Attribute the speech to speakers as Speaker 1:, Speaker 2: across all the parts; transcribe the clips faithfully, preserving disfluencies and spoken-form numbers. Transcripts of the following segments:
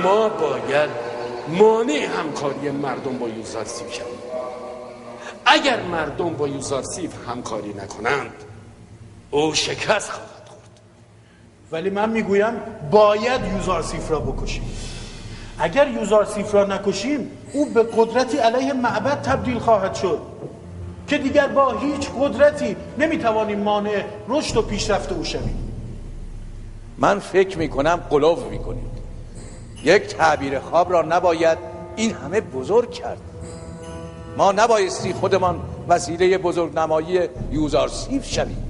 Speaker 1: ما باید مانع همکاری مردم با یوزارسیف شویم. اگر مردم با یوزارسیف همکاری نکنند او شکست خواهد خورد.
Speaker 2: ولی من میگویم باید یوزارسیف را بکشیم. اگر یوزارسیف را نکشیم او به قدرتی علیه معبد تبدیل خواهد شد که دیگر با هیچ قدرتی نمیتوانیم مانع رشد و پیشرفت او شویم.
Speaker 3: من فکر میکنم غلو میکنید. یک تعبیر خواب را نباید این همه بزرگ کرد. ما نبایستی خودمان وسیله بزرگنمایی یوزارسیف شویم.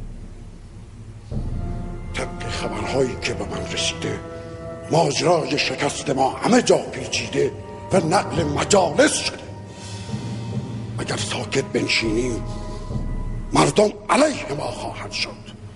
Speaker 4: طبق خبرهایی که به من رسیده ماجرای شکست ما همه جا پیچیده و نقل مجالس شده. اگر ساکت بنشینیم مردم علیه ما خواهند شد.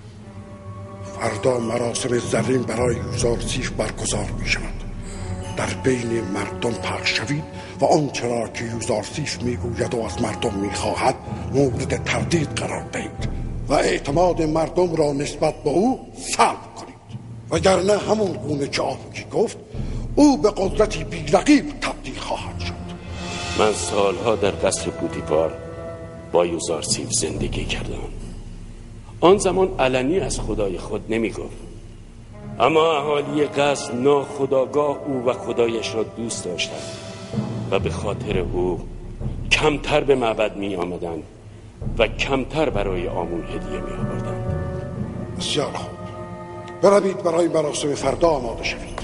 Speaker 4: فردا مراسم زرین برای یوزارسیف برگزار می شود. در بین مردم پخش شوید و آنچه را که یوزارسیف می گوید و از مردم می خواهد مورد تردید قرار دهید و اعتماد مردم را نسبت به او سلب کنید. وگرنه همون گونه که آبکی گفت او به قدرتی بی‌رقیب تبدیل خواهد شد.
Speaker 1: من سالها در قصر بودیپار با یوزارسیف زندگی کردم. آن زمان علنی از خدای خود نمی گفت، اما اهالی قصر ناخودآگاه او و خدایش را دوست داشتند و به خاطر او کمتر به معبد می آمدند و کمتر برای آمون هدیه می آوردند.
Speaker 4: بسیار خوب، بروید برای مراسم فردا آماده شوید.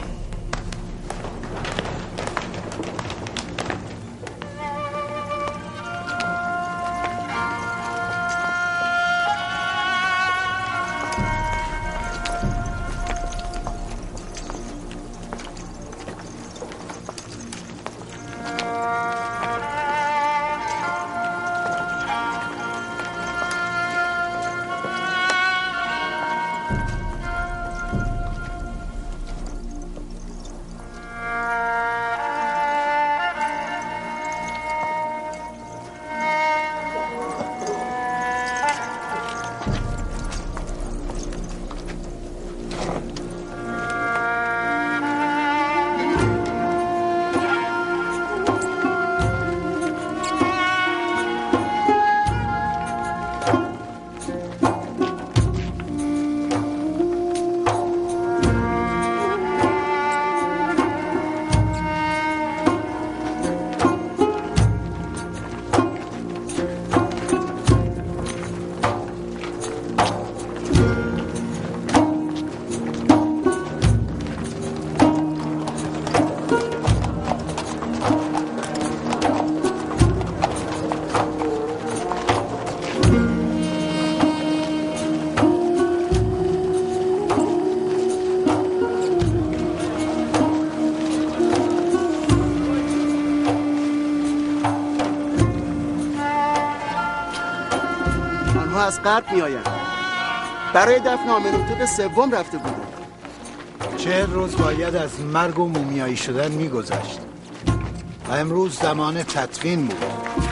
Speaker 5: از غرب می آیند. برای دفن آمنوتپ سوم رفته بودند.
Speaker 2: چهل روز باید از مرگ و مومیایی شدن می گذشت و امروز زمان تدفین بود.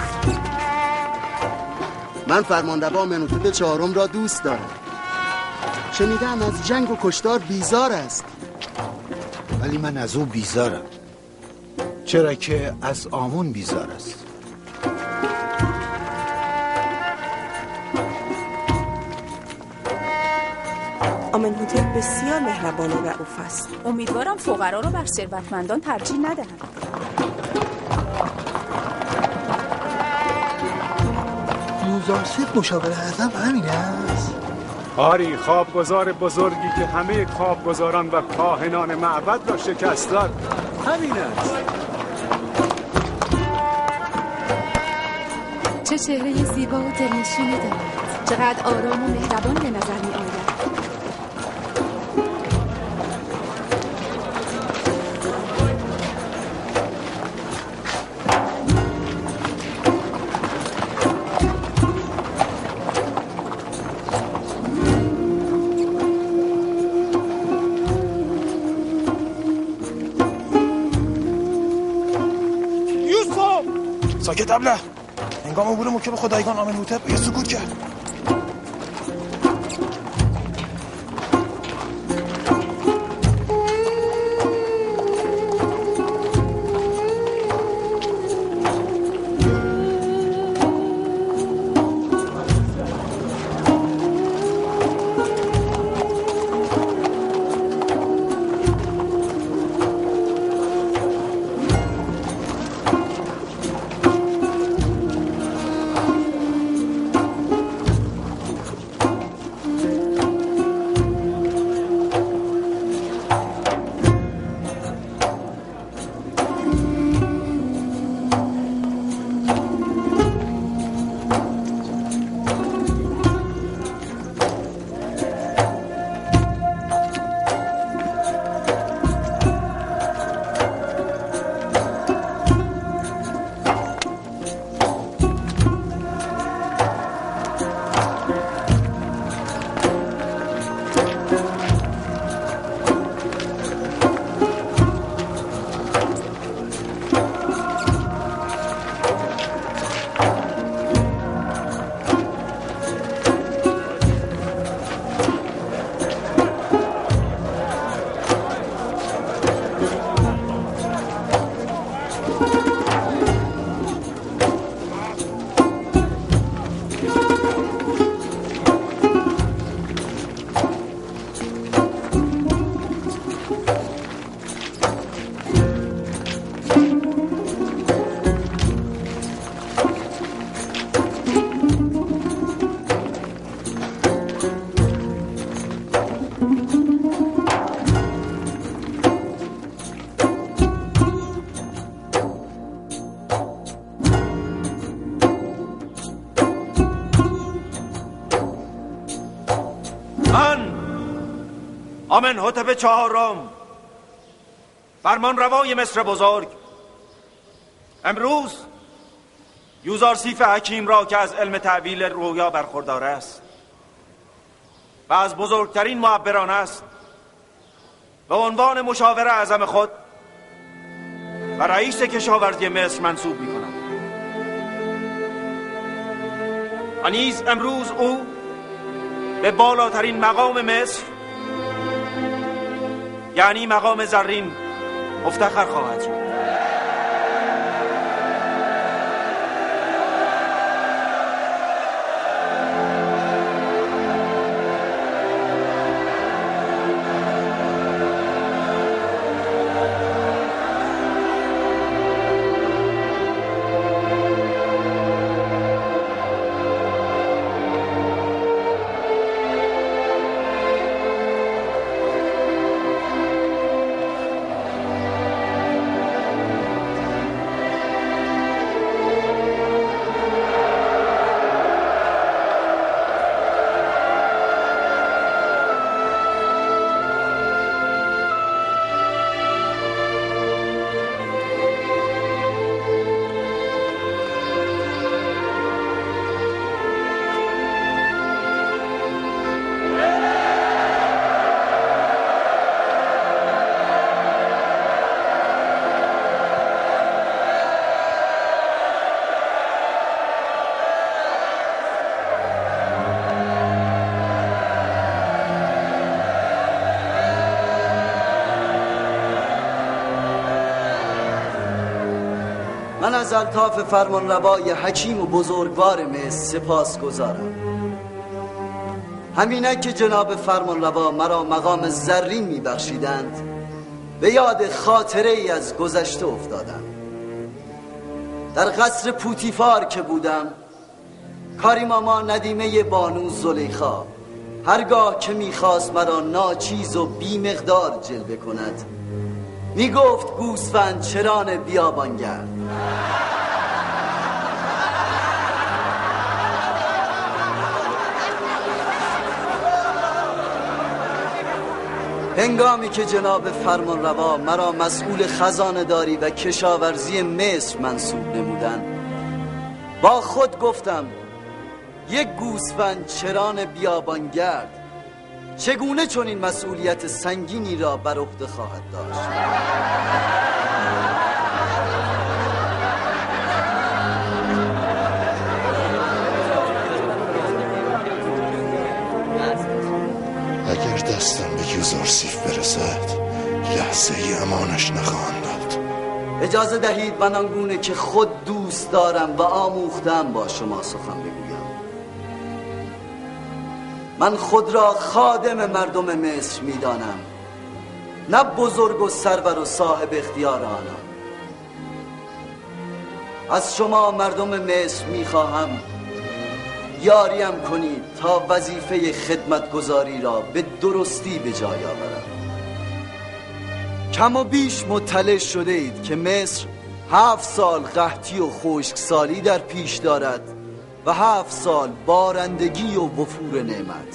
Speaker 5: من فرمانروا آمنوتپ چهارم را دوست دارم. شنیدم از جنگ و کشتار بیزار است.
Speaker 2: ولی من از او بیزارم، چرا که از آمون بیزار است.
Speaker 6: آمنهوتپ بسیار مهربان و رئوف است.
Speaker 7: امیدوارم فقرا رو بر ثروتمندان ترجیح ندهند.
Speaker 2: یوزارسیف مشاور اعظم همین است؟
Speaker 8: آری، خوابگزار بزرگی که همه خوابگزاران و کاهنان معبد را شکست داد همین است.
Speaker 9: چه چهره زیبا و دلنشینی دارد. چقدر آرام و مهربان به نظر می آید.
Speaker 10: ساکت ابله. هنگام عبور موکب خدایگان آمنهوتپ یه سکوت کرد.
Speaker 11: آمنحتپ چهارم، فرمان روای مصر بزرگ، امروز یوزارسیف حکیم را که از علم تعبیل رویا برخوردار است و از بزرگترین معبران است، به عنوان مشاور اعظم خود و رئیس کشاورزی مصر منصوب می کنم. و نیز امروز او به بالاترین مقام مصر، یعنی مقام زرین، مفتخر خواهد شد.
Speaker 12: من از الطاف فرمان روای حکیم و بزرگوار مصر سپاس گذارم. همینه که جناب فرمان روا مرا مقام زرین می بخشیدند، به یاد خاطره ای از گذشته افتادم. در قصر پوتیفار که بودم، کاری ماما ندیمه بانو زلیخا هرگاه که میخواست مرا ناچیز و بی مقدار جلوه کند، میگفت گوسفند چران بیابانگرد. هنگامی که جناب فرمان روا مرا مسئول خزانه داری و کشاورزی مصر منصوب نمودند، با خود گفتم یک گوسفند چران بیابانگرد چگونه چون این مسئولیت سنگینی را بر عهده خواهد داشت؟
Speaker 4: اگر دستم به یوزارسیف برسد، لحظه ای امانش نخواهم داد.
Speaker 12: اجازه دهید من آنگونه که خود دوست دارم و آموختم با شما سخن بگویم. من خود را خادم مردم مصر میدانم، نه بزرگ و سرور و صاحب اختیار آنان. از شما مردم مصر میخواهم یاریم کنید تا وظیفه خدمتگزاری را به درستی به جای آورم. کم و بیش مطلع شده اید که مصر هفت سال قحطی و خشکسالی در پیش دارد و هفت سال بارندگی و وفور نعمت.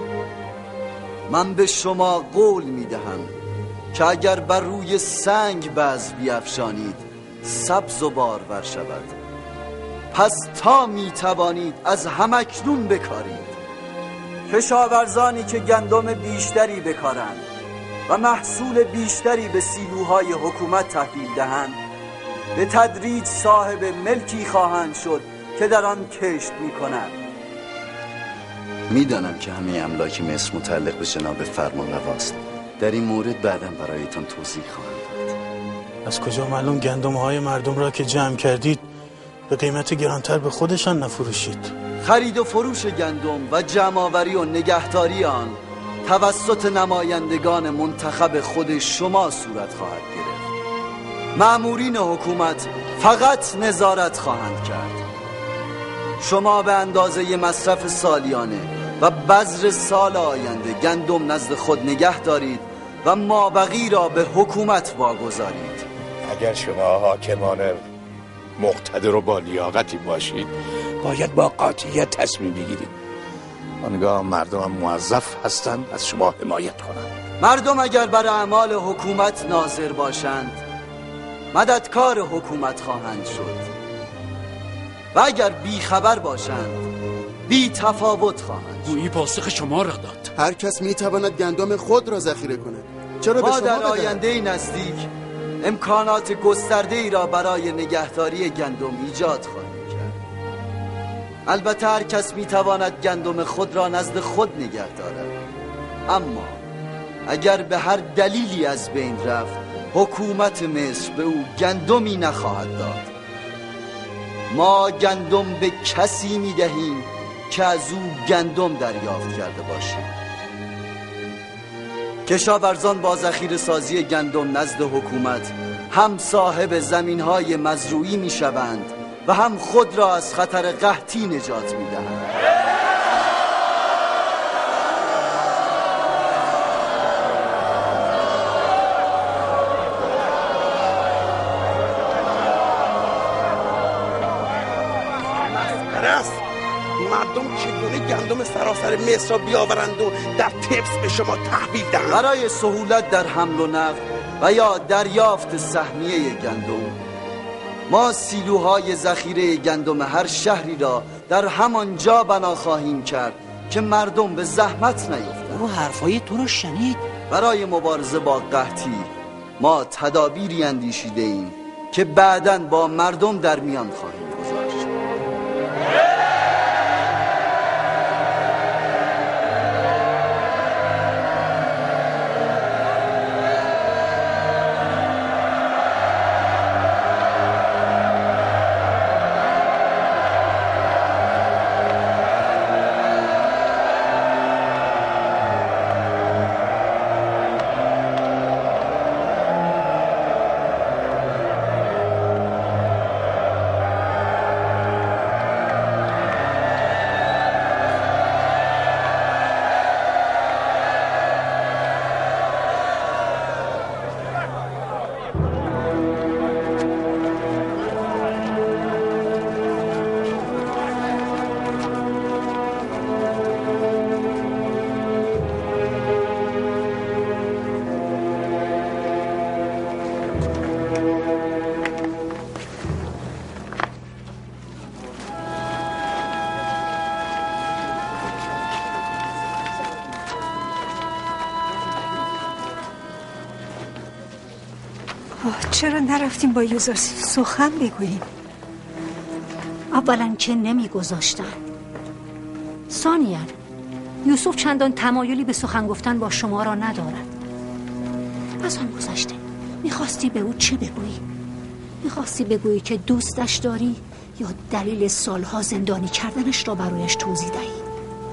Speaker 12: من به شما قول می دهم که اگر بر روی سنگ بذر بیفشانید سبز و بارور شود. پس تا می توانید از همکنون بکارید. کشاورزانی که گندم بیشتری بکارند و محصول بیشتری به سیلوهای حکومت تحویل دهند، به تدریج صاحب ملکی خواهند شد که در آن کشت می کنند. میدانم که همه املاک مصر متعلق به جناب فرمان رواست. در این مورد بعداً برایتان توضیح خواهم داد.
Speaker 2: از کجا معلوم گندم های مردم را که جمع کردید به قیمت گرانتر به خودشان نفروشید؟
Speaker 12: خرید و فروش گندم و جمع‌آوری و نگهداری آن توسط نمایندگان منتخب خود شما صورت خواهد گرفت. مأمورین حکومت فقط نظارت خواهند کرد. شما به اندازه مصرف سالیانه و بذر سال آینده گندم نزد خود نگه دارید و مابقی را به حکومت واگذارید.
Speaker 3: اگر شما حاکمان مقتدر و با لیاقتی باشید، باید با قاطعیت تصمیم بگیرید. آنگاه مردم موظف هستند از شما حمایت کنند.
Speaker 12: مردم اگر بر اعمال حکومت ناظر باشند مددکار حکومت خواهند شد و اگر بی خبر باشند بی تفاوت خواهند شد.
Speaker 1: گویی پاسخ شما را داد.
Speaker 5: هر کس می تواند گندم خود را ذخیره کند. چرا به
Speaker 12: ما
Speaker 5: شما
Speaker 12: در
Speaker 5: بدهد؟
Speaker 12: آینده نزدیک امکانات گسترده ای را برای نگهداری گندم ایجاد خواهیم کرد. البته هر کس می تواند گندم خود را نزد خود نگه دارد، اما اگر به هر دلیلی از بین رفت حکومت مصر به او گندمی نخواهد داد. ما گندم به کسی می دهیم که از او گندم دریافت کرده باشیم. کشاورزان با ذخیره سازی گندم نزد حکومت هم صاحب زمین‌های مزروعی می‌شوند و هم خود را از خطر قحطی نجات می‌دهند.
Speaker 4: مردم چگونه گندم سراسر مصر را بیاورند و در طبس به شما تحویل دهند؟
Speaker 12: برای سهولت در حمل و نقل و یا دریافت سهمیه گندم ما سیلوهای ذخیره گندم هر شهری را در همان جا بنا خواهیم کرد که مردم به زحمت نیفتند.
Speaker 13: او حرفای تو رو شنید.
Speaker 12: برای مبارزه با قحطی ما تدابیری اندیشیده ایم که بعداً با مردم در میان خواهیم گذاشت.
Speaker 14: چرا نرفتیم با یوزرسیف سخن بگوییم؟
Speaker 13: اولا که نمیگذاشتن، ثانیا یوسف چندان تمایلی به سخن گفتن با شما را ندارد. از آن گذشته میخواستی به او چه بگویی؟ میخواستی بگویی که دوستش داری یا دلیل سالها زندانی کردنش را برایش توضیح دهی؟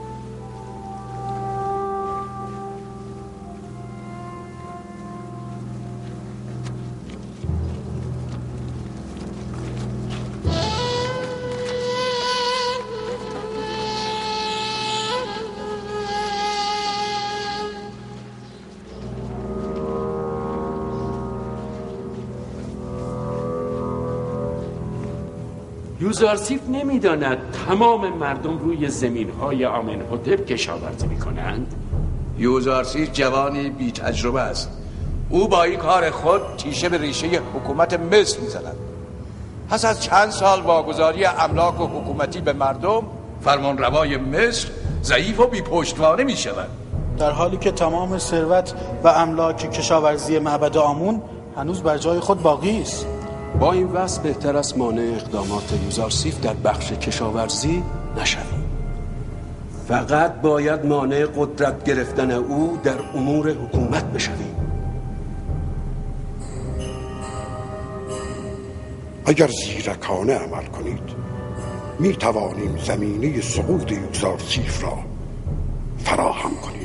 Speaker 1: یوزارسیف نمیداند تمام مردم روی زمین‌های آمنحتب کشاورزی می‌کنند؟
Speaker 3: یوزارسیف جوانی بی تجربه است. او با این کار خود تیشه به ریشه حکومت مصر می‌زند. پس از چند سال واگذاری املاک و حکومتی به مردم، فرمانروای مصر ضعیف و بی پشتوانه می‌شود،
Speaker 2: در حالی که تمام ثروت و املاک کشاورزی معبد آمون هنوز بر جای خود باقی است.
Speaker 1: با این وضع بهتر است مانع اقدامات یوزارسیف در بخش کشاورزی نشویم. فقط باید مانع قدرت گرفتن او در امور حکومت بشویم.
Speaker 4: اگر زیرکانه عمل کنید می توانیم زمینه سقوط یوزارسیف را فراهم کنیم.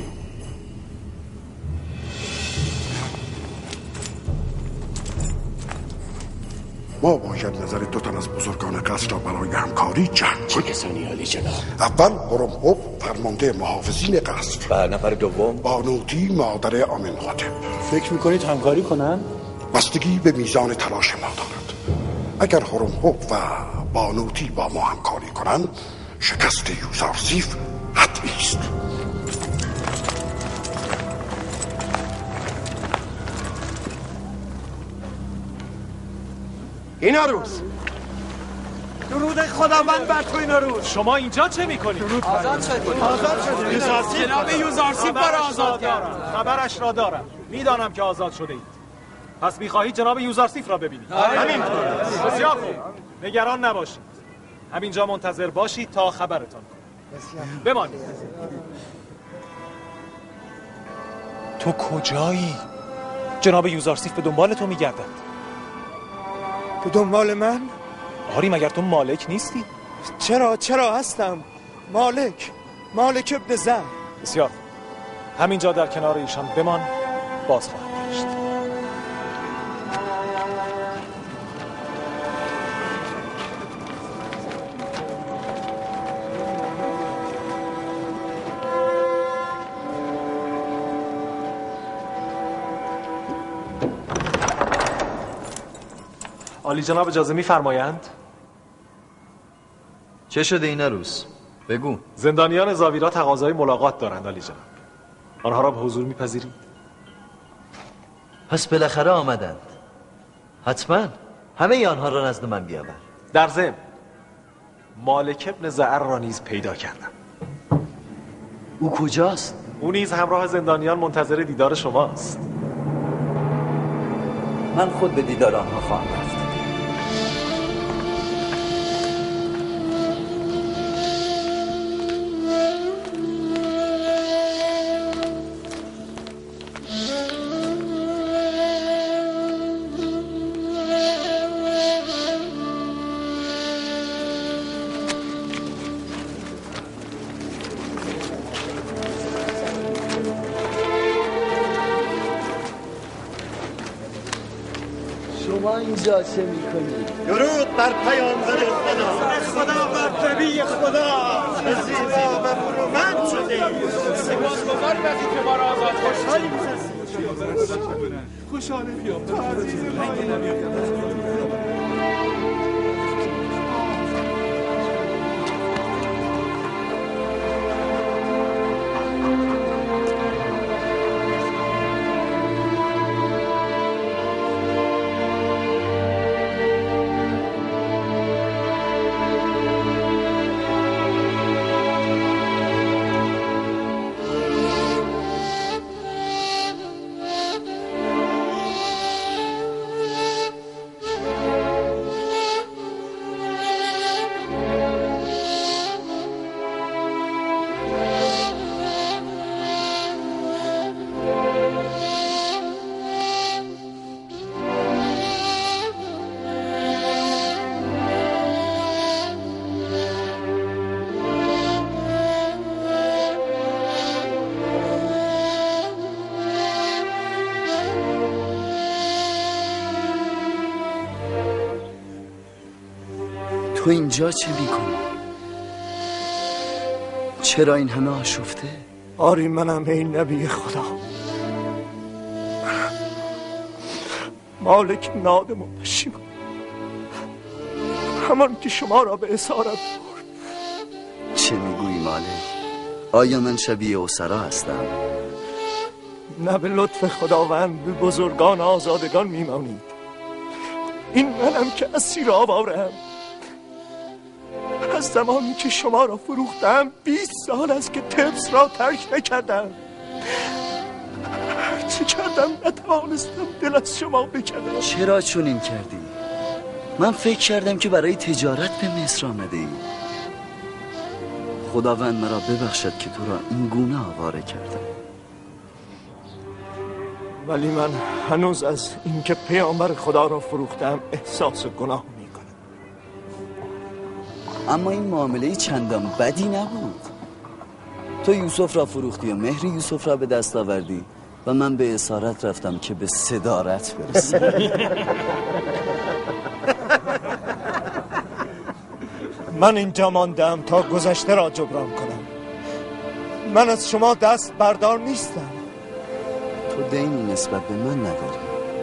Speaker 4: ما باید نظر دو تن از بزرگان قصر را برای همکاری جمع کنیم.
Speaker 1: چه کسانی عالی جناب؟
Speaker 4: اول هرم‌هب فرمانده محافظین قصر
Speaker 3: و نفر دوم
Speaker 4: بانوتی مادر آمنحتب.
Speaker 2: فکر میکنید همکاری کنن؟
Speaker 4: بستگی به میزان تلاش ما دارد. اگر هرم‌هب و بانوتی با ما همکاری کنند شکست یوزارسیف حتمی است.
Speaker 15: اینا روز
Speaker 8: درود خداوند بر تو اینا روز. شما اینجا چه میکنید؟
Speaker 15: آزاد شدید. آزاد شدید.
Speaker 8: یوزارسیف جناب یوزارسیف را آزاد کردم. خبرش را دارم. میدانم که آزاد شده اید. پس میخواهید جناب یوزارسیف را ببینید. همینطور. بسیار خوب. نگران نباشید. همینجا منتظر باشید تا خبرتان کنم. بمانید. تو کجایی؟ جناب یوزارسیف به دنبال تو میگردند.
Speaker 10: به دنبال من؟
Speaker 8: آری مگر تو مالک نیستی؟
Speaker 10: چرا چرا هستم مالک مالک ابن زر.
Speaker 8: بسیار همینجا در کنار ایشان بمان، باز خواهم گشت. عالی جناب اجازه می‌فرمایند؟
Speaker 12: چه شده این روز؟ بگو.
Speaker 8: زندانیان زاویرا تقاضای ملاقات دارند عالی جناب. آنها را به حضور می‌پذیرید؟
Speaker 12: پس بالاخره آمدند. حتما همه آنها را نزد من بیاور.
Speaker 8: در ضمن مالک ابن زعر را نیز پیدا کردم.
Speaker 12: او کجاست؟
Speaker 8: او نیز همراه زندانیان منتظر دیدار شماست.
Speaker 12: من خود به دیدار آنها خواهم رفت. شما اینجا چه میکنید؟
Speaker 15: درود بر پیامبر خدا. خدا بر نبی خدا. زیبا و برومند شده.
Speaker 8: سپاسگزاریم از اینکه ما را آزاد
Speaker 15: خوشحالیم.
Speaker 8: خوشحالیم.
Speaker 12: تو اینجا چه میکنی؟ چرا این همه آشفته؟
Speaker 10: آری منم این نبی خدا، مالک نادم و پشیمان، همان که شما را به اسارت برد.
Speaker 12: چه میگویی مالک؟ آیا من شبیه اسرا هستم؟
Speaker 10: نه به لطف خداوند به بزرگان آزادگان میمانید. این منم که اسیر آوارم. از زمانی که شما را فروختم بیست سال است که طفس را ترک نکردم. چه کردم نتوانستم دل از شما بکنم.
Speaker 12: چرا چنین کردی؟ من فکر کردم که برای تجارت به مصر آمده ای. خداوند مرا ببخشد که تو را این گونه آواره کردم.
Speaker 10: ولی من هنوز از اینکه پیامبر خدا را فروختم احساس گناه میکنم.
Speaker 12: اما این معامله چندان بدی نبود. تو یوسف را فروختی و مهر یوسف را به دست آوردی و من به اسارت رفتم که به صدارت برسم.
Speaker 10: من اینجا ماندم تا گذشته را جبران کنم. من از شما دست بردار نیستم.
Speaker 12: تو دینی نسبت به من نداری،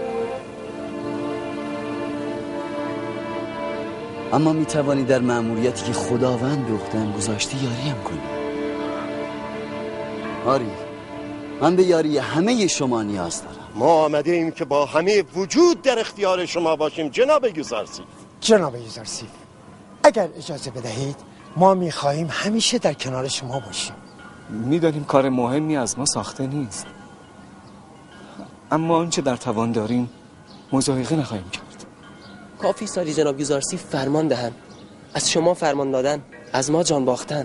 Speaker 12: اما می توانی در مأموریتی که خداوند به عهده‌ام گذاشته یاریم کنی. آری، من به یاری همه شما نیاز دارم.
Speaker 15: ما آمده ایم که با همه وجود در اختیار شما باشیم جناب یوزارسیف.
Speaker 16: جناب یوزارسیف، اگر اجازه بدهید ما میخواهیم همیشه در کنار شما باشیم.
Speaker 10: میدانیم کار مهمی از ما ساخته نیست، اما آنچه در توان داریم مضایقه نخواهیم کرد.
Speaker 17: کافی سالی جناب یوزارسیف فرمان دهند. از شما فرمان دادن، از ما جان باختن.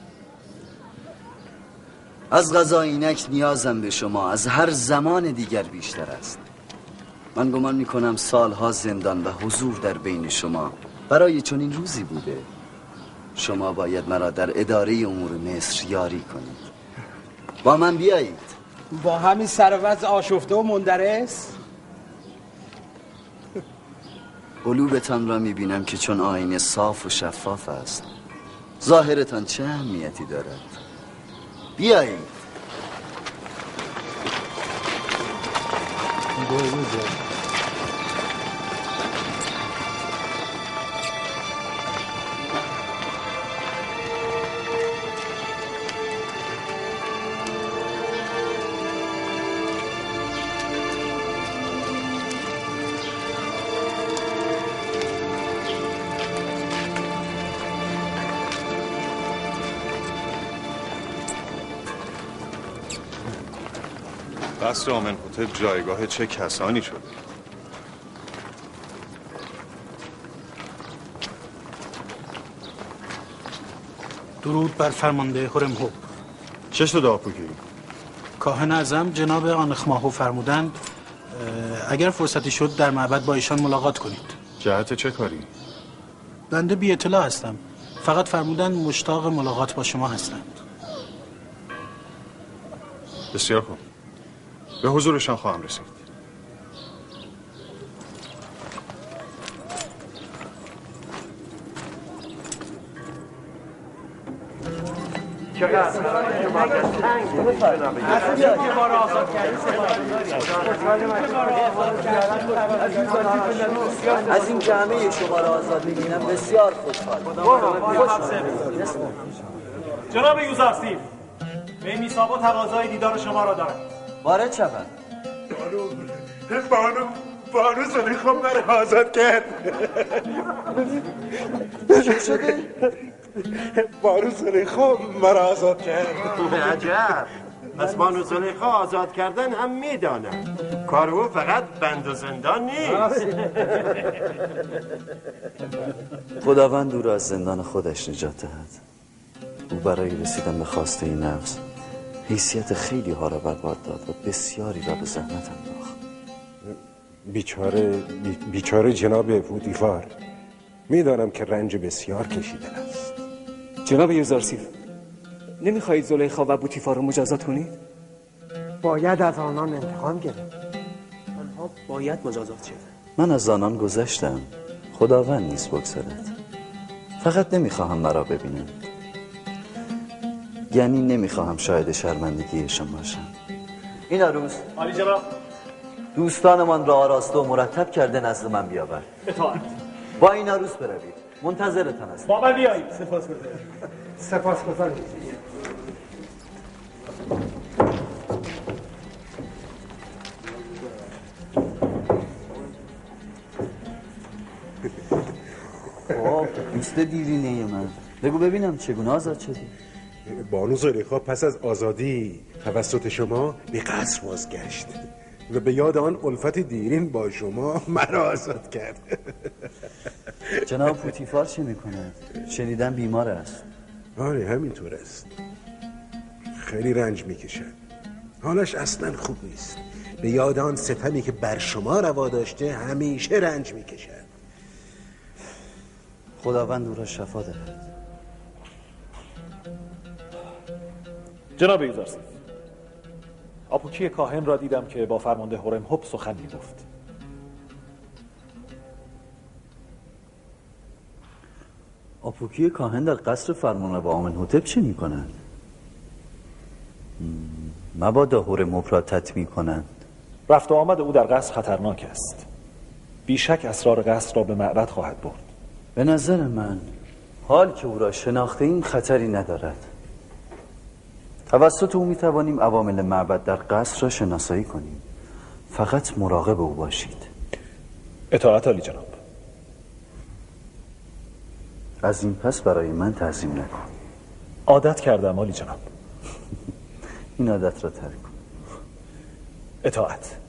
Speaker 12: از قضا اینک نیازم به شما از هر زمان دیگر بیشتر است. من گمان میکنم سالها زندان و حضور در بین شما برای چنین روزی بوده. شما باید مرا در اداره امور مصر یاری کنید. با من بیایید.
Speaker 18: با همین سر و وضع آشفته و مندرس؟
Speaker 12: قلوبتان را میبینم که چون آینه صاف و شفاف است. ظاهرتان چه اهمیتی دارد؟ بیایید.
Speaker 19: قصر آمنهوتپ جایگاه چه کسانی شد؟
Speaker 2: درود بر فرمانده هرمهوب.
Speaker 19: چه شد آپوکی؟
Speaker 2: کاهن اعظم جناب آنخماهو فرمودند اگر فرصتی شد در معبد با ایشان ملاقات کنید.
Speaker 19: جهت چه کاری؟
Speaker 2: بنده بی اطلاع هستم، فقط فرمودند مشتاق ملاقات با شما هستند.
Speaker 19: بسیار خوب، به حضورشان خواهم رسید.
Speaker 12: از این که همه شما را آزاد می‌بینم بسیار خوشحال.
Speaker 8: جناب یوزارسیف، به میثاق تقاضای دیدار شما را دارم.
Speaker 12: وارد شوند.
Speaker 15: بانو بانو زلیخا مرا آزاد کرد.
Speaker 12: چه شده؟
Speaker 15: بانو زلیخا مرا آزاد کرد.
Speaker 20: عجب، پس بانو زلیخا آزاد کردن هم میدانم. کار او فقط بند و زندان نیست.
Speaker 12: خداوند او را از زندان خودش نجات دهد. او برای رسیدن به خواسته نفس حیثیت خیلی ها را برباد داد و بسیاری را به زحمت انداخت.
Speaker 21: بیچاره بی... بیچاره جناب پوتیفار، میدانم که رنج بسیار کشیده است.
Speaker 10: جناب یوزارسیف، نمیخواهید زلیخا و بوتیفار رو مجازات کنید؟
Speaker 16: باید از آنان انتقام گرفت.
Speaker 17: آنها باید مجازات شد.
Speaker 12: من از آنان گذشتم، خداوند نیز بگذرد. فقط نمیخواهم مرا ببینم، یعنی نمیخواهم شاهد شرمندگیشان باشم. این عروس
Speaker 8: عالی جناب،
Speaker 12: دوستانمان را آراسته و مرتب کرده نزد من بیاور.
Speaker 8: اطاعت.
Speaker 12: با این عروس بروید، منتظرتان است.
Speaker 8: با من بیایید.
Speaker 16: سپاسگزارم. سپاسگزارم.
Speaker 12: خب دوست دیرینه من، بگو ببینم چگونه آزاد شدی؟
Speaker 21: بانو زلیخا پس از آزادی توسط شما به قصر بازگشت و به یاد آن الفت دیرین با شما مرا آزاد کرد.
Speaker 12: جناب پوتیفار چه میکند؟ شنیدم بیمار است.
Speaker 21: آره همینطور است، خیلی رنج میکشد، حالش اصلا خوب نیست. به یاد آن ستمی که بر شما روا داشته همیشه رنج میکشد.
Speaker 12: خداوند او را شفا دهد.
Speaker 8: جناب یوزارسیف، آپوکی کاهن را دیدم که با فرمانده هرمهوب سخن می‌گفت.
Speaker 12: آپوکی کاهن در قصر فرمانروا آمنهوتپ چه می‌کنند؟ مبادا هرمهوب را تطمیع کنند.
Speaker 8: رفت و آمد او در قصر خطرناک است. بیشک اسرار قصر را به معبد خواهد برد.
Speaker 12: به نظر من حال که او را شناخته این خطری ندارد. توسط او میتوانیم عوامل معبد در قصر را شناسایی کنیم. فقط مراقب او باشید.
Speaker 8: اطاعت عالی جناب.
Speaker 12: از این پس برای من تعظیم نکن.
Speaker 8: عادت کردم عالی جناب.
Speaker 12: این عادت را ترک کن.
Speaker 8: اطاعت.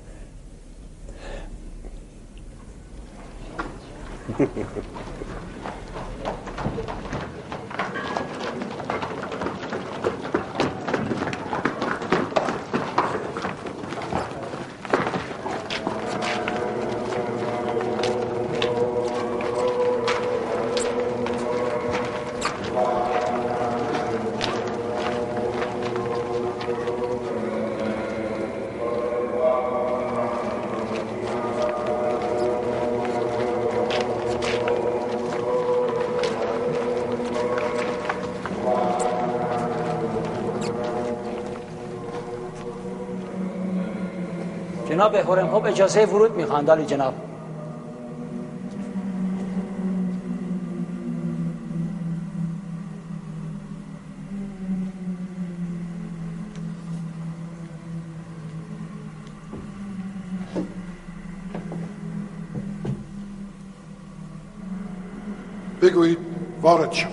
Speaker 18: جناب هرم‌خب اجازه ورود میخواند عالی جناب.
Speaker 4: بگویید وارد شد.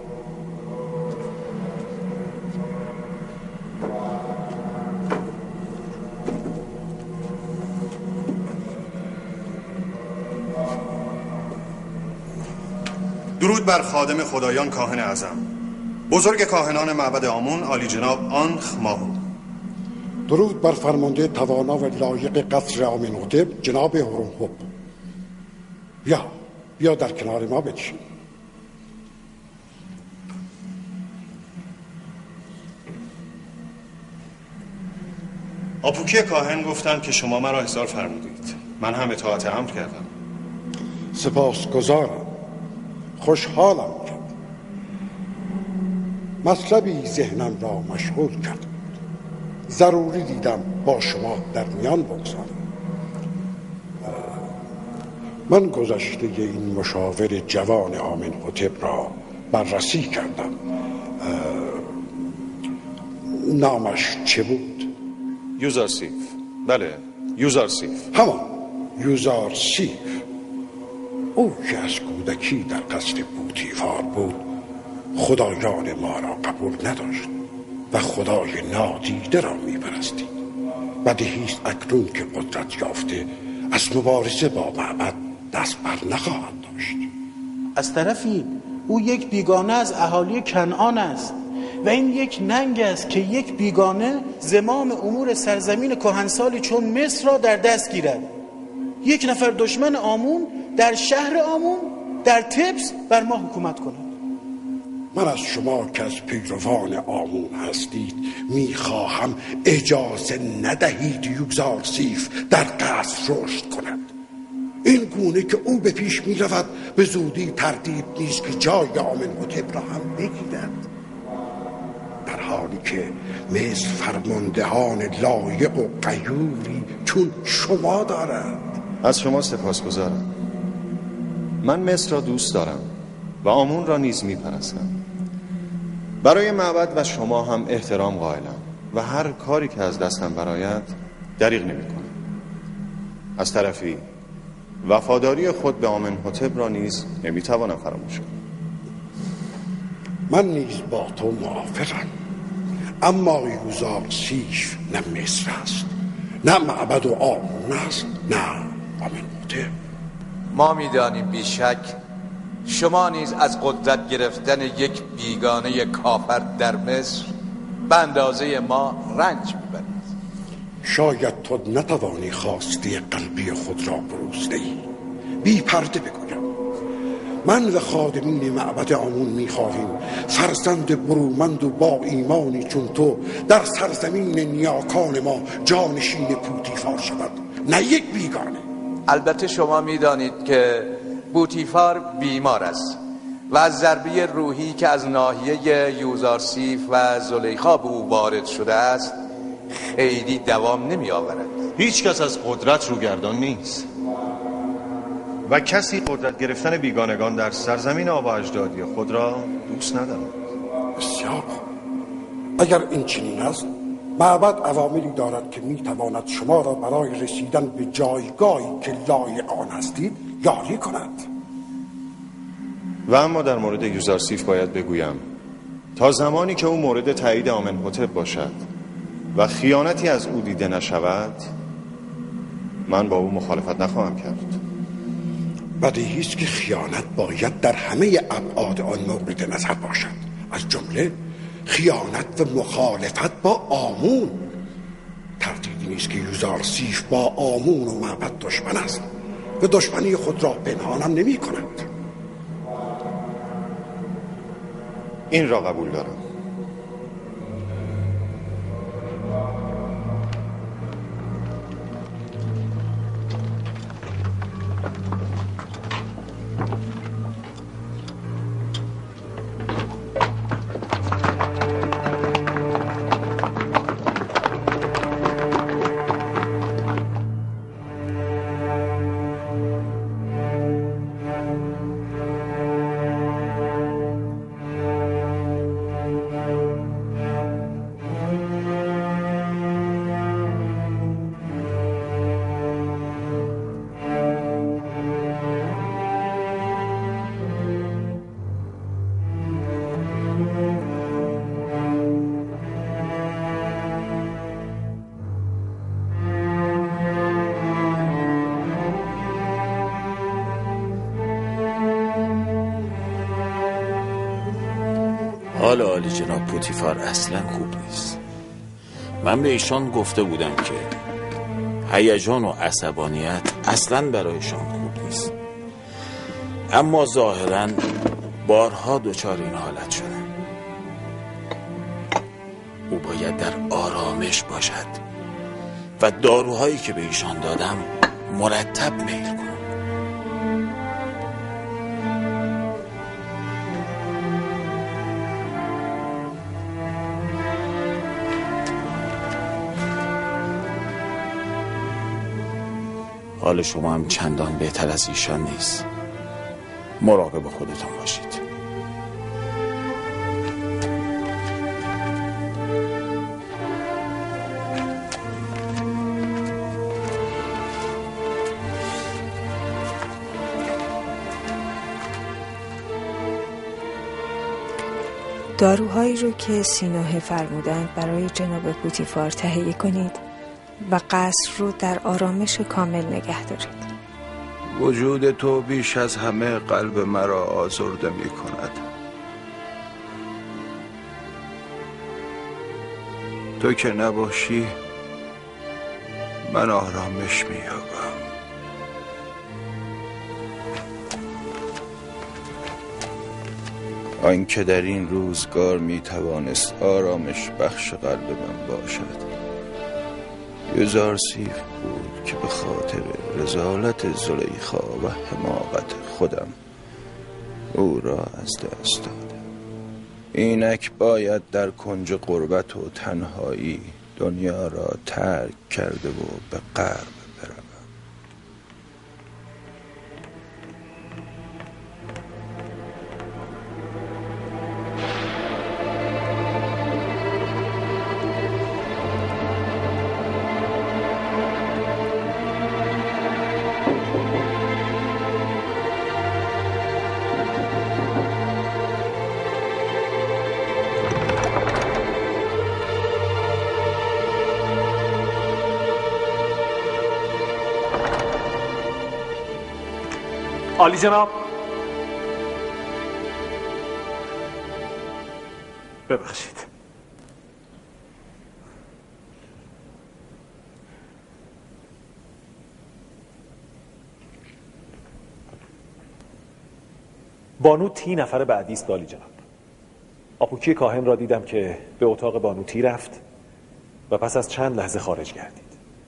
Speaker 6: درود بر خادم خدایان کاهن اعظم، بزرگ کاهنان معبد آمون، عالی جناب آنخ ماهو.
Speaker 4: درود بر فرمانده توانا و لایق قصر آمنهوتپ جناب هرم‌خب. بیا بیا در کنار ما بنشین.
Speaker 6: آپوکی کاهن گفتند که شما مرا احضار فرمودید. من هم اطاعت امر کردم.
Speaker 4: سپاسگزارم. خوشحالم کرد. مطلبی ذهنم را مشغول کرد. ضروری دیدم با شما در میان بگذارم. من گذشته این مشاور جوان آمنهوتپ را بررسی کردم. نامش چه بود؟
Speaker 6: یوزارسیف. بله یوزارسیف.
Speaker 4: همان یوزارسیف. او که از کودکی در قصر بوتیفار بود خدایان ما را قبول نداشت و خدای نادیده را میپرستید. بدیهی است اکنون که قدرت یافته از مبارزه با معبد دست بر نخواهد داشت.
Speaker 2: از طرفی او یک بیگانه از اهالی کنعان است و این یک ننگ است که یک بیگانه زمام امور سرزمین کهنسالی چون مصر را در دست گیرد. یک نفر دشمن آمون در شهر آمون در طبس بر ما حکومت کند.
Speaker 4: من از شما که از پیروان آمون هستید میخواهم اجازه ندهید یوزارسیف در قصر رشد کند. این گونه که او به پیش میرود به زودی تردید نیست که جای آمنهوتپ را هم بگیرد، در حالی که مصر فرماندهان لایق و غیوری چون شما دارد.
Speaker 6: از شما سپاسگزارم. من مصر را دوست دارم و آمون را نیز میپرستم. برای معبد و شما هم احترام قائلم و هر کاری که از دستم برآید دریغ نمی‌کنم. از طرفی وفاداری خود به آمنهوتپ را نیز نمیتوانم فراموش کنم.
Speaker 4: من نیز با تو موافقم، اما یوزارسیف نه مصر است، نه معبد و آمون است، نه آمنهوتپ.
Speaker 3: ما میدانیم بیشک شما نیز از قدرت گرفتن یک بیگانه کافر در مصر به اندازه ما رنج میبرید.
Speaker 4: شاید تو نتوانی خواسته قلبی خود را بروز دهی. بی پرده بگویم من و خادمین معبد آمون میخواهیم فرزند برومند و با ایمانی چون تو در سرزمین نیاکان ما جانشین پوتیفار شود، نه یک بیگانه.
Speaker 3: البته شما میدانید که بوتیفار بیمار است و از ضربه روحی که از ناحیه یوزارسیف و زلیخا به او وارد شده است خیلی دوام نمی آورد.
Speaker 6: هیچ کس از قدرت روگردان نیست و کسی قدرت گرفتن بیگانگان در سرزمین آبا اجدادی خود را دوست ندارد.
Speaker 4: بسیار خوب. اگر این چنین است معبد عواملی دارد که میتواند شما را برای رسیدن به جایگاهی که لایق آن هستید یاری کند.
Speaker 6: و اما در مورد یوزارسیف باید بگویم تا زمانی که او مورد تایید آمنحتب باشد و خیانتی از او دیده نشود، من با او مخالفت نخواهم کرد.
Speaker 4: بدیهی است که خیانت باید در همه ابعاد آن مورد نظر باشد، از جمله خیانت و مخالفت با آمون. تردیدی نیست که یوزارسیف با آمون و معبد دشمن است و دشمنی خود را پنهانم نمی کند.
Speaker 6: این را قبول دارم.
Speaker 7: حال عالی جناب پوتیفار اصلا خوب نیست. من به ایشان گفته بودم که هیجان و عصبانیت اصلا برایشان خوب نیست، اما ظاهرا بارها دچار این حالت شدن. او باید در آرامش باشد و داروهایی که به ایشان دادم مرتب میل کند. حال شما هم چندان بهتر از ایشان نیست. مراقب خودتان باشید.
Speaker 14: داروهایی رو که سینوحه فرمودند برای جناب پوتیفار تهیه کنید و قصر رو در آرامش کامل نگه دارید.
Speaker 3: وجود تو بیش از همه قلب مرا آزرده می کند. تو که نباشی من آرامش می یابم. آنکه در این روزگار می توانست آرامش بخش قلب من باشد یوزارسیف بود که به خاطر رذالت زلیخا و حماقت خودم او را از دست دادم. اینک باید در کنج غربت و تنهایی دنیا را ترک کرده و به غرب بروم.
Speaker 8: عالی جناب. ببخشید. بانو تی نفر بعدی است عالی جناب. آپوکی کاهن را دیدم که به اتاق بانو تی رفت و پس از چند لحظه خارج گردید.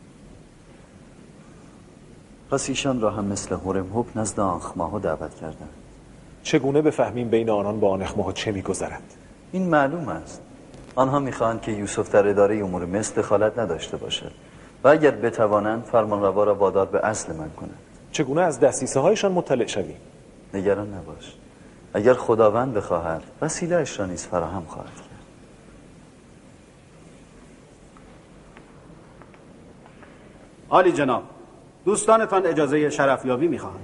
Speaker 12: پس ایشان را هم مثل هورمهوب نزد آنخماهو دعوت کردند.
Speaker 8: چگونه بفهمیم بین آنان با آنخماها چه می‌گذرد؟
Speaker 12: این معلوم است. آنها می‌خواهند که یوسف در اداره امور مصر دخالت نداشته باشد و اگر بتوانند فرمانروا را وادار به اصل من کنند.
Speaker 8: چگونه از دسیسه‌هایشان مطلع شویم؟
Speaker 12: نگران نباش. اگر خداوند بخواهد وسیله‌اش را نیز فراهم خواهد کرد.
Speaker 9: حالی جناب، دوستانتان اجازه شرفیابی میخواهند.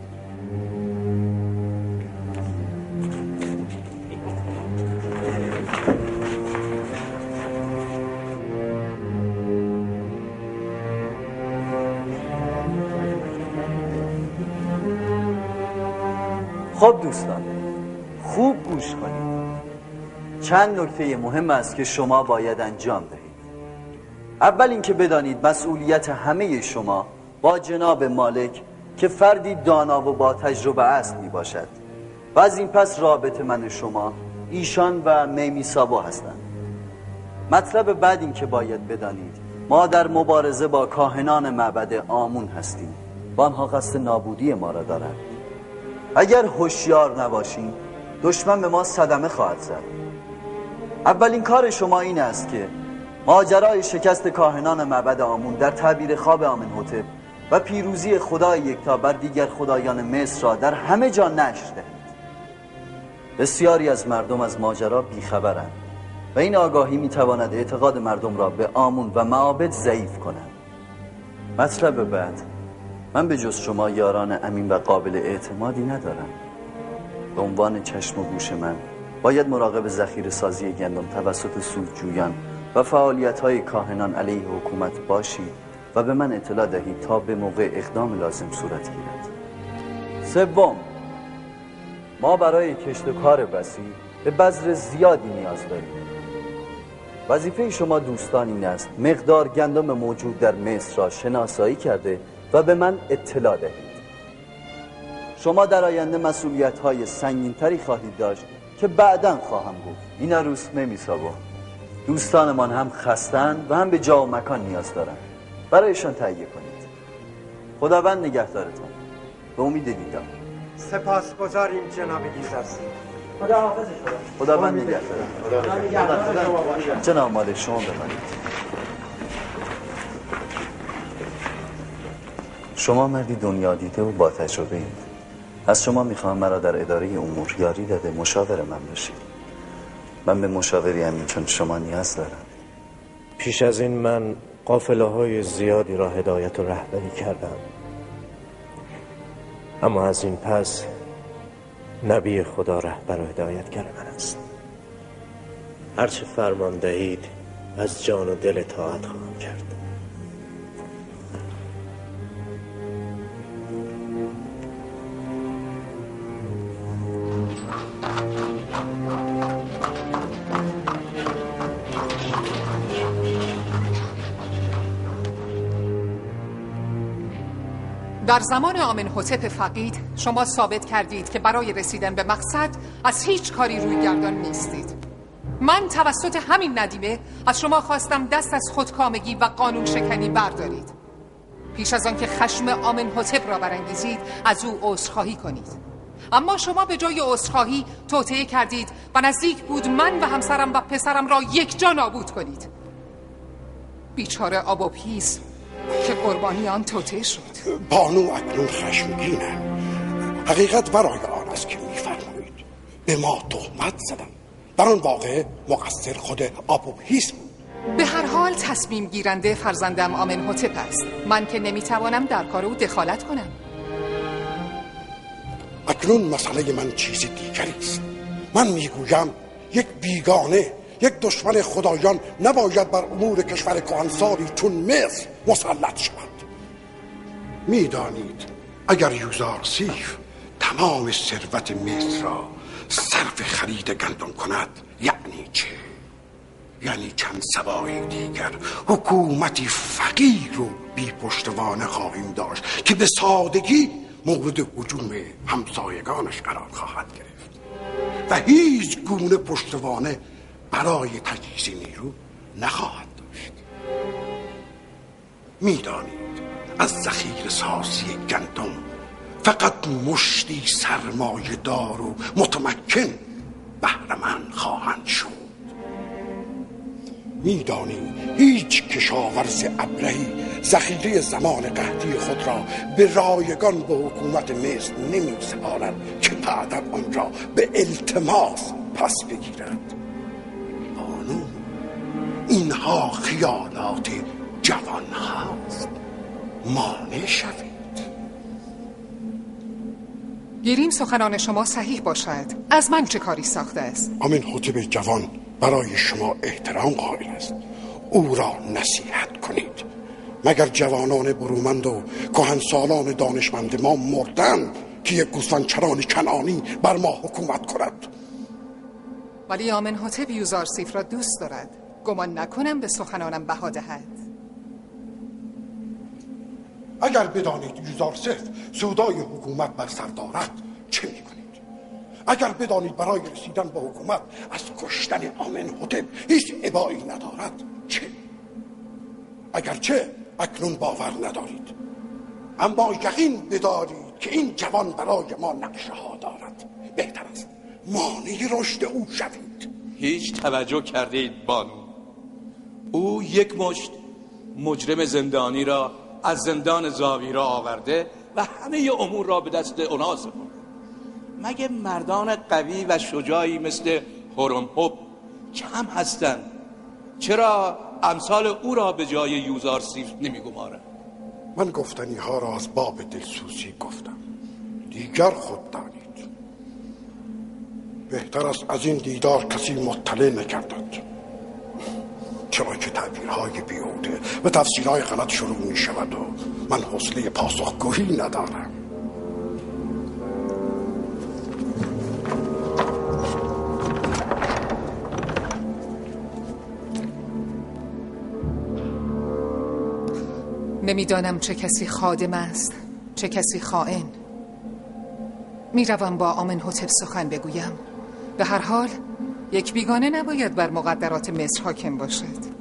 Speaker 12: خب دوستان، خوب گوش کنید. چند نکته مهم است که شما باید انجام دهید. اول اینکه بدانید مسئولیت همه شما با جناب مالک که فردی دانا و با تجربه است می باشد و از این پس رابطه من شما ایشان و میمی سابا هستند. مطلب بعد این که باید بدانید ما در مبارزه با کاهنان معبد آمون هستیم و آنها قصد نابودی ما را دارند. اگر هوشیار نباشیم دشمن به ما صدمه خواهد زد. اولین کار شما این است که ماجرای شکست کاهنان معبد آمون در تعبیر خواب آمنحتب و پیروزی خدای یکتا بر دیگر خدایان مصر را در همه جا نشر دهید. بسیاری از مردم از ماجرا بیخبرند و این آگاهی میتواند اعتقاد مردم را به آمون و معابد ضعیف کند. مطلب بعد، من به جز شما یاران امین و قابل اعتمادی ندارم. به عنوان چشم و گوش من باید مراقب ذخیره سازی گندم توسط سودجویان و فعالیت‌های کاهنان علیه حکومت باشید و به من اطلاع دهید تا به موقع اقدام لازم صورت گیرد. سوم، ما برای کشت و کار وسیع به بذر زیادی نیاز داریم. وظیفه شما دوستان این است مقدار گندم موجود در مصر را شناسایی کرده و به من اطلاع دهید. شما در آینده مسئولیت‌های سنگین‌تری خواهید داشت که بعداً خواهم گفت. این عروس میمیسابا، دوستانمان هم خستند و هم به جا و مکان نیاز دارند. برایشان تهیه کنید. خداوند نگهدارتان. به امید دیدار.
Speaker 15: سپاسگزاریم جناب گیزرسی.
Speaker 12: خدا حافظ شما. خداوند نگهدارتان. جناب مالک شما بمانید. شما مردی دنیا دیده و با تجربه اید. از شما میخواهم مرا در اداره امور یاری داده مشاور من باشید. من به مشاوری همین چون شما نیاز دارم.
Speaker 10: پیش از این من قافله های زیادی را هدایت و رهبری کردم، اما از این پس نبی خدا رهبر و هدایتگر من است. هرچه فرمان دهید از جان و دل اطاعت خواهم کرد.
Speaker 22: در زمان آمنحتپ فقید شما ثابت کردید که برای رسیدن به مقصد از هیچ کاری روی گردان نیستید. من توسط همین ندیمه از شما خواستم دست از خودکامگی و قانون شکنی بردارید. پیش از آن که خشم آمنحتپ را برانگیزید از او عذرخواهی کنید. اما شما به جای عذرخواهی توطئه کردید و نزدیک بود من و همسرم و پسرم را یک جا نابود کنید. بیچاره آبوپیس که قربانی آن توطئه شد.
Speaker 4: بانو اکنون خشمگینم. حقیقت برای آن است که میفرمایید. به ما تهمت زدن. در آن واقع مقصر خود آبوپیس بود.
Speaker 22: به هر حال تصمیم گیرنده فرزندم آمنحتپ است. من که نمیتوانم در کار او دخالت کنم.
Speaker 4: اکنون مسئله من چیزی دیگری است. من میگویم یک بیگانه، یک دشمن خدایان نباید بر امور کشور کهنسالی چون مصر مسلط شود. میدانید اگر یوزارسیف تمام ثروت مصر را صرف خرید گندم کند یعنی چه؟ یعنی چند سبایی دیگر حکومتی فقیر و بی پشتوانه خواهیم داشت که به سادگی مورد هجوم همسایگانش قرار خواهد گرفت و هیچ گونه پشتوانه برای تجهیز نیرو نخواهد داشت. میدانید از ذخیره سازی گندم فقط مشتی سرمایه دار و متمکن بهره‌مند خواهند شد. میدانید هیچ کشاورز ابلهی ذخیره زمان قحطی خود را به رایگان به حکومت مصر نمی‌سپارد که بعدا آن را به التماس پس بگیرد. اینها خیالات جوان هاست. مانع شوید.
Speaker 22: گیریم سخنان شما صحیح باشد. از من چه کاری ساخته است؟
Speaker 4: آمنحتب جوان برای شما احترام قائل است. او را نصیحت کنید. مگر جوانان برومند و کهنسالان دانشمند ما مردن که یک گوسفندچران کنعانی بر ما حکومت کند؟
Speaker 22: ولی آمنحتب یوزارسیف را دوست دارد. گمان نکنم به سخنانم بها دهد.
Speaker 4: اگر بدانید یوزارسیف سودای حکومت بر سر دارد چه میکنید؟ اگر بدانید برای رسیدن به حکومت از کشتن آمنحتب هیچ ابایی ندارد چه؟ اگرچه اکنون باور ندارید، اما یقین بدارید که این جوان برای ما نقشه ها دارد. بهتر است مانع رشد او شوید.
Speaker 3: هیچ توجه کردید بانو؟ او یک مشت مجرم زندانی را از زندان زاویرا آورده و همه امور را به دست اونا سپرده. مگه مردان قوی و شجاعی مثل هرم‌هب کم هستند؟ چرا امثال او را به جای یوزارسیف نمیگمارند؟
Speaker 4: من گفتنی ها را از باب دلسوزی گفتم، دیگر خود دانید. بهتر است از این دیدار کسی مطلع نکردد، چرا که تعبیرهای بیهوده و تفسیرهای غلط شروع می شود و من حوصله پاسخگویی ندارم.
Speaker 22: نمیدانم چه کسی خادم است، چه کسی خائن. میروم با آمنحتب سخن بگویم. به هر حال یک بیگانه نباید بر مقدرات مصر حاکم باشد.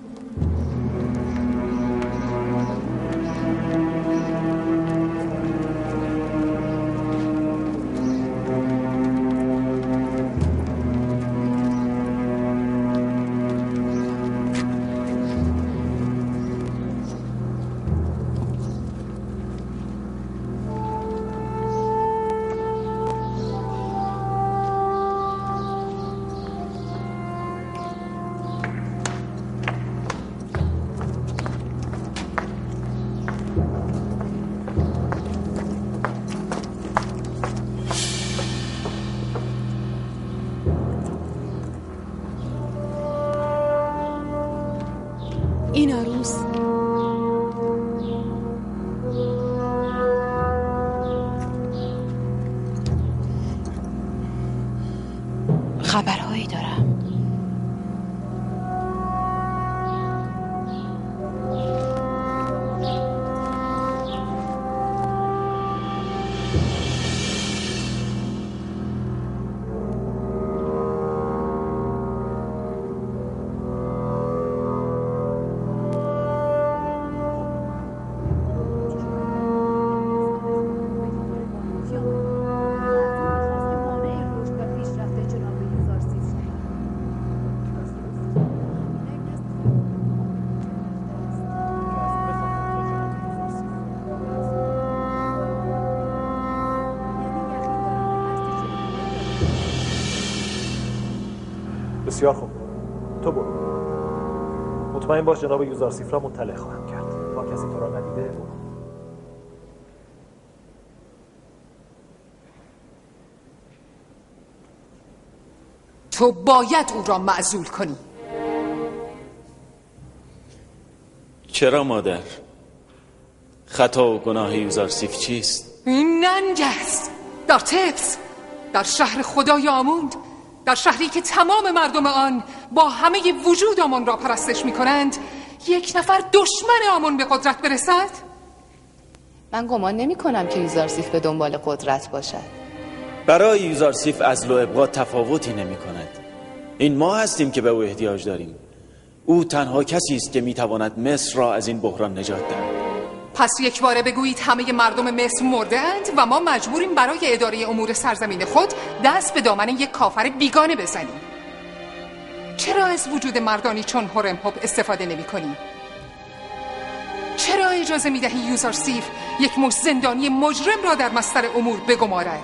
Speaker 5: این عروس خبرهایی دارم.
Speaker 8: بسیار خوب، تو برو. مطمئن باش جناب یوزارسیف را مطلع خواهم کرد. تا کسی تو را ندیده برو.
Speaker 22: تو باید او را معزول کنی.
Speaker 7: چرا مادر؟ خطا و گناه یوزارسیف چیست؟
Speaker 22: این ننگ است در تبس، در شهر خدای آموند، در شهری که تمام مردم آن با همه وجود آمون را پرستش می کنند، یک نفر دشمن آمون به قدرت برسد؟
Speaker 5: من گمان نمی کنم که یوزارسیف به دنبال قدرت باشد.
Speaker 7: برای یوزارسیف عزل و ابقا تفاوتی نمی کند. این ما هستیم که به او احتیاج داریم. او تنها کسی است که می تواند مصر را از این بحران نجات دهد.
Speaker 22: پس یک باره بگویید همه مردم مصر مردند و ما مجبوریم برای اداره امور سرزمین خود دست به دامن یک کافر بیگانه بزنیم. چرا از وجود مردانی چون هرم‌هب استفاده نمی کنی؟ چرا اجازه می دهی یوزارسیف یک مش زندانی مجرم را در مصدر امور بگمارد؟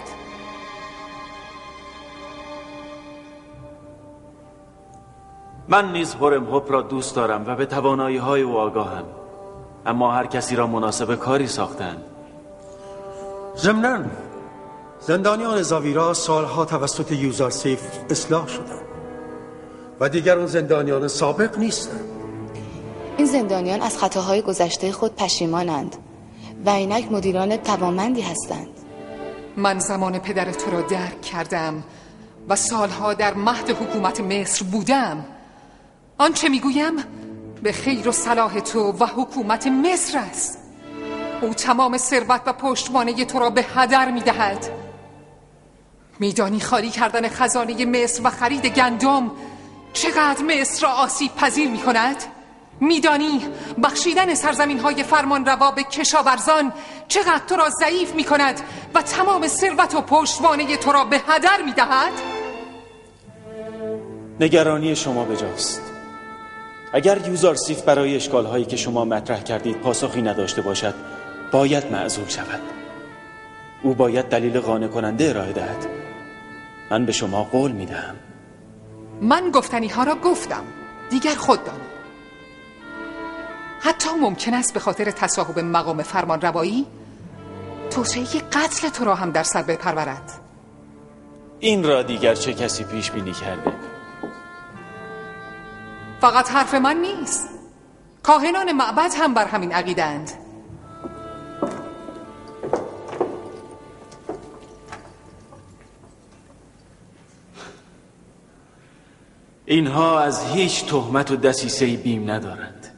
Speaker 7: من نیز هرم‌هب را دوست دارم و به توانایی های او آگاهم.
Speaker 11: اما هر کسی را مناسب کاری ساختند.
Speaker 21: ضمناً زندانیان زاویرا سالها توسط یوزارسیف اصلاح شدند و دیگر اون زندانیان سابق نیستند.
Speaker 5: این زندانیان از خطاهای گذشته خود پشیمانند و اینک مدیران توانمندی هستند.
Speaker 22: من زمان پدر تو را درک کردم و سالها در مهد حکومت مصر بودم. آنچه میگویم به خیر و صلاح تو و حکومت مصر است. او تمام ثروت و پشتوانه تو را به هدر میدهد. میدانی خالی کردن خزانه مصر و خرید گندم چقدر مصر را آسیب پذیر می کند؟ میدانی بخشیدن سرزمین های فرمان روا به کشاورزان چقدر تو را ضعیف می کند و تمام ثروت و پشتوانه تو را به هدر می دهد؟
Speaker 11: نگرانی شما بجاست. اگر یوزارسیف برای اشکالهایی که شما مطرح کردید پاسخی نداشته باشد باید معزول شود. او باید دلیل قانع کننده ارائه دهد. من به شما قول می دهم.
Speaker 22: من گفتنی ها را گفتم، دیگر خود دانی. حتی ممکن است به خاطر تصاحب مقام فرمان روایی توسعه قتل تو را هم در سر بپرورد.
Speaker 11: این را دیگر چه کسی پیش بینی کرده؟
Speaker 22: فقط حرف من نیست، کاهنان معبد هم بر همین عقیده‌اند.
Speaker 11: اینها از هیچ تهمت و دسیسه‌ای بیم ندارند.